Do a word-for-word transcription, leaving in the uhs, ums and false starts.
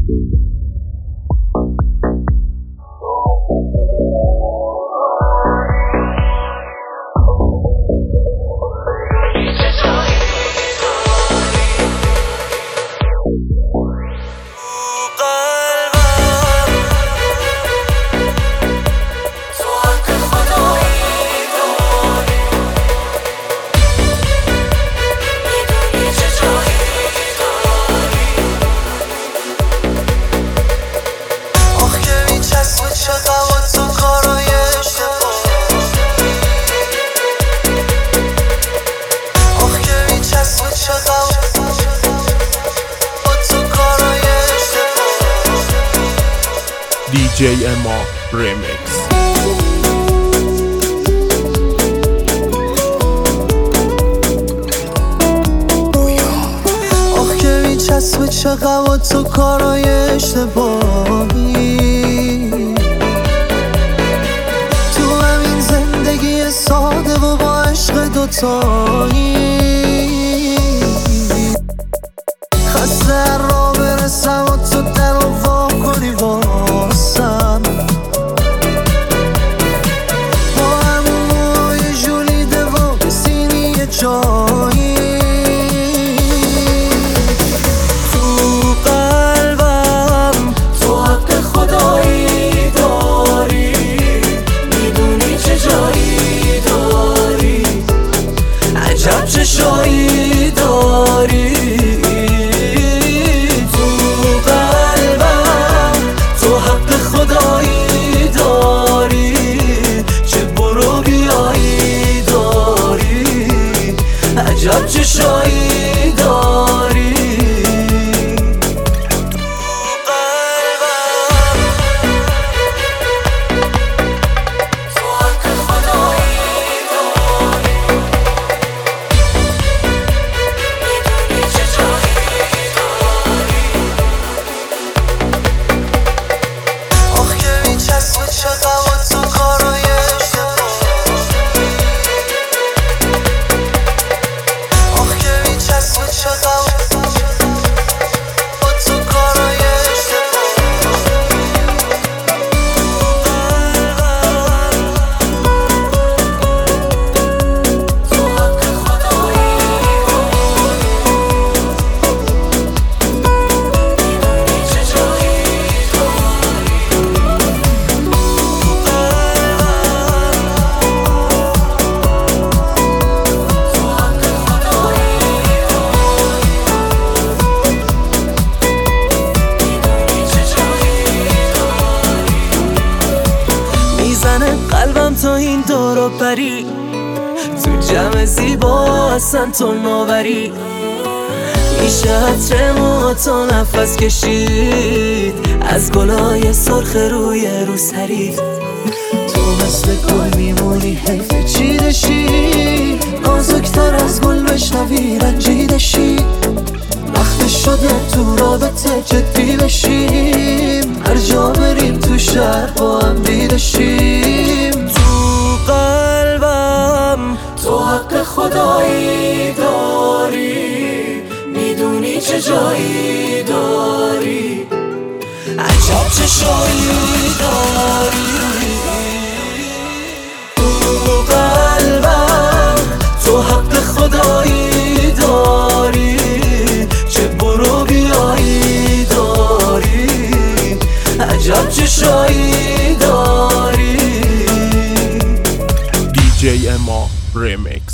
دی جی اما ریمیکس. آخ که میچسبه چقدر تو کارای اشتباهی، تو همین زندگی ساده و با عشق دوتایی. خسته را برسم و تو در رو وا کنی واسم، با همون موهای جولیده و سینی جایی. تو قلبم تو حق خدایی داری، میدونی چه جایی داری، عجب چه شایی داری. عجب چه شایی داری. قلبم تا این دورو پری، تو جمع زیبا اصلا تو نوبری. میشه عطر موها تا نفس کشید، از گلای سرخ روی روسری. تو مثل گل میمونی حیف چیدشی، نازکتر از گل بشنوی رنجیدشی. وقت شده تو رابطه جدی بشیم، هر جا بریم تو شهر با هم دیدشیم. تو قلبم تو حق خدایی داری، میدونی چه جایی داری، عجب چه شایی داری. تو قلبم تو حق خدایی داری، چه برو بیایی داری، عجب چه شایی داری. دی جی اما ریمیکس.